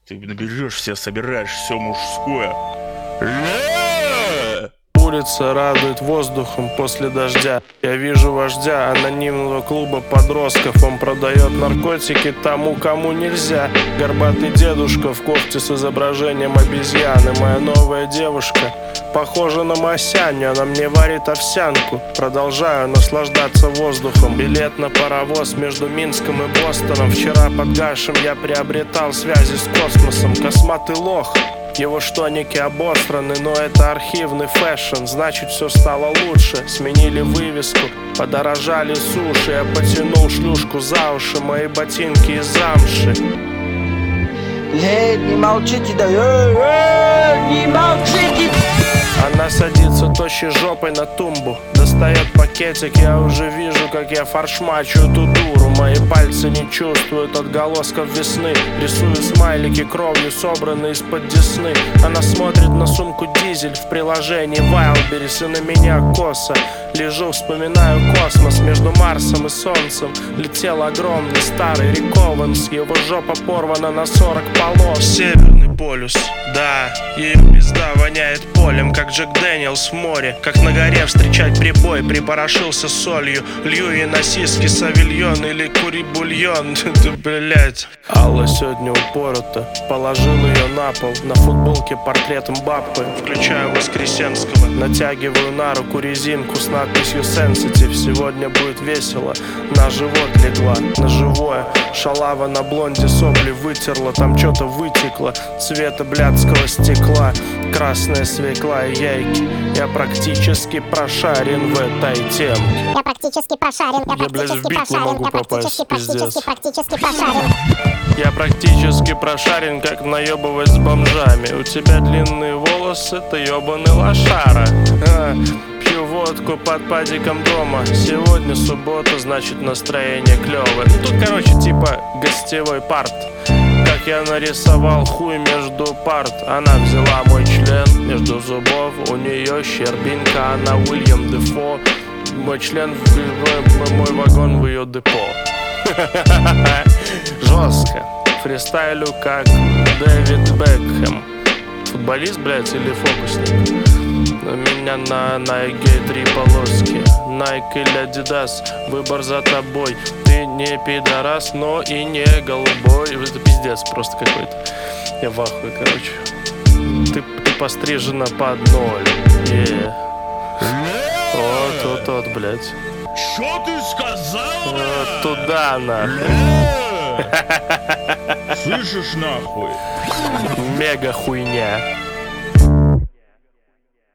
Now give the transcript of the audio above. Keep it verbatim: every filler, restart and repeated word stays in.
Ты наберешься, собираешь все мужское. Улица радует воздухом после дождя. Я вижу вождя анонимного клуба подростков. Он продает наркотики тому, кому нельзя. Горбатый дедушка в кофте с изображением обезьяны. Моя новая девушка похожа на Масяню. Она мне варит овсянку. Продолжаю наслаждаться воздухом. Билет на паровоз между Минском и Бостоном. Вчера под Гашем я приобретал связи с космосом. Косматый лох. Его штоники обостраны, но это архивный фэшн. Значит, все стало лучше. Сменили вывеску, подорожали суши. Я потянул шлюшку за уши. Мои ботинки из замши. Эй, не молчите, да, эй, эй, не молчите. Она садится тощей жопой на тумбу. Достает пакетик, я уже вижу, как я форшмачу эту дуру. Мои пальцы не чувствуют отголосков весны. Рисую смайлики кровью, собранные из-под десны. Она смотрит на сумку дизель в приложении Wildberries и на меня косо. Лежу, вспоминаю космос. Между Марсом и Солнцем летел огромный старый Рик Оуэнс. Его жопа порвана на сорок полос. Северный полюс, да, ее пизда воняет полем, как Джек Дэниелс в море. Как на горе встречать прибой, припорошился солью. Лью ей на сиски савильон или кури бульон. Ты, блять. Алла сегодня упорота. Положил ее на пол. На футболке портрет Мбаппе. Включаю Воскресенского. Натягиваю на руку резинку с надписью Sensitive. Сегодня будет весело. На живот легла, на живое. Шалава на блонде сопли вытерла. Там что-то вытекло цвета блядского стекла. Красная свекла и яйки. Я практически прошарен в этой темке. Я практически прошарен, я, Я, блядь, в практически бит не прошарен, могу я попасть, практически, пиздец. практически, практически прошарен. Я практически прошарен, как наебывать с бомжами. У тебя длинные волосы, ты ебаный лошара. А, пью водку под падиком дома. Сегодня суббота, значит настроение клевое. Ну тут, короче, типа гостевой парт. Как я нарисовал хуй между парт. Она взяла мой член между зубов. У нее щербинка, она Уильям Дефо. Мой член в, в, в мой вагон в ее депо. Жестко. Фристайлю как Дэвид Бекхэм. Футболист, блядь, или фокусник? У меня на Nike три полоски. Nike или Adidas, выбор за тобой. Ты не пидорас, но и не голубой. Это пиздец просто какой-то. Я в ахуе, короче. Ты, ты пострижена под ноль. Yeah. Вот, вот, вот, блядь. Что ты сказал? Вот туда, нахуй. Слышишь, нахуй? Мега хуйня.